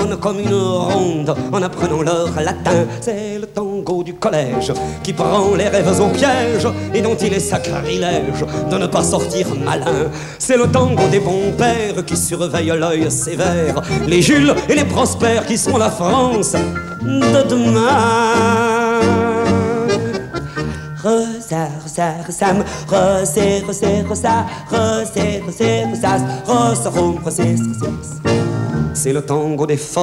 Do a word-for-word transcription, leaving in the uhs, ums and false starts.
tournent comme une ronde en apprenant leur latin. C'est le tango du collège qui prend les rêves au piège et dont il est sacrilège de ne pas sortir malin. C'est le tango des bons pères qui surveillent l'œil sévère, les Jules et les Prospères qui sont la France de demain. Rosa, rosa, rosam, rosé, rosé, rosa, rosé, rosé, rosas, rosa, rom, rosé, rosé. C'est le tango des forts.